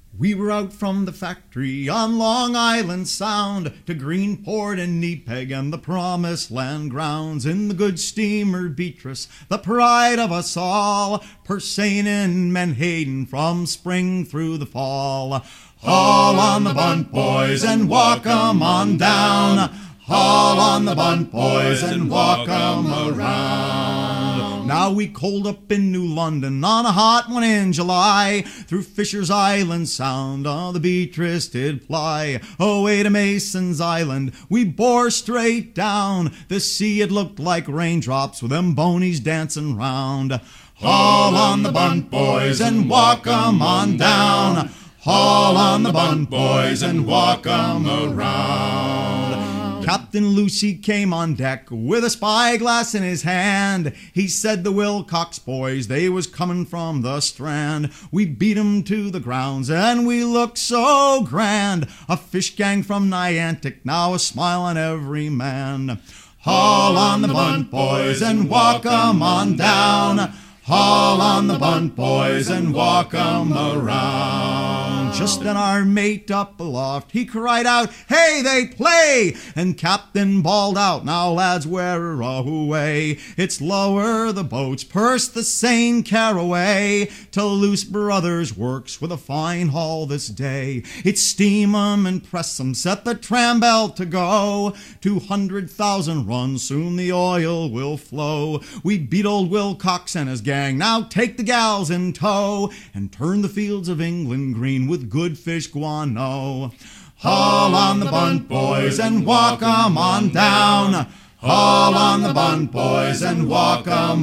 We were out from the factory on Long Island Sound to Greenport and Nepeg and the Promised Land grounds in the good steamer Beatrice, the pride of us all, Purseine and Menhaden from spring through the fall. Haul on the bunt, boys, and walk 'em on down. Haul on the bunt, boys, and walk 'em around. Now we coaled up in New London on a hot one in July. Through Fisher's Island Sound, the Beatrice did ply. Away to Mason's Island, we bore straight down. The sea, it looked like raindrops with them bonies dancing round. Haul on the bunt, boys, and walk 'em on down. Haul on the bunt, boys, and walk 'em around. Captain Lucy came on deck with a spyglass in his hand. He said the Wilcox boys, they was comin' from the Strand. We beat 'em to the grounds and we looked so grand. A fish gang from Niantic, now a smile on every man. Haul on the bunt, boys, and walk 'em on down. Haul on the bunt, boys, and walk 'em around. Just then our mate up aloft, he cried out, "Hey, they play!" And Captain bawled out, "Now lads, we're away. It's lower the boats, purse the Seine Caraway, till Luce Brothers works with a fine haul this day. It's steam 'em and press 'em, set the tram bell to go. 200,000 runs, soon the oil will flow. We beat old Wilcox and his gang, now take the gals in tow, and turn the fields of England green with good fish guano. Haul on the bunt, boys, and walk 'em on down. Haul on the bunt, boys, and walk 'em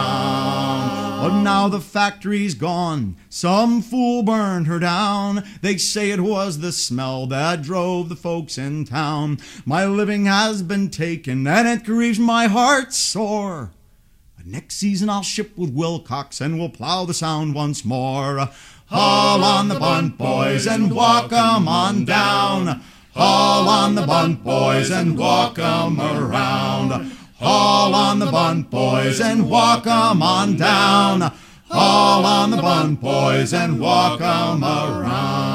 around. But now the factory's gone, some fool burned her down. They say it was the smell that drove the folks in town. My living has been taken, and it grieves my heart sore. Next season I'll ship with Wilcox and we'll plow the Sound once more. Haul on the bunt, boys, and walk 'em on down. Haul on the bunt, boys, and walk 'em around. Haul on the bunt, boys, and walk 'em on down. Haul on the bunt, boys, and walk 'em around.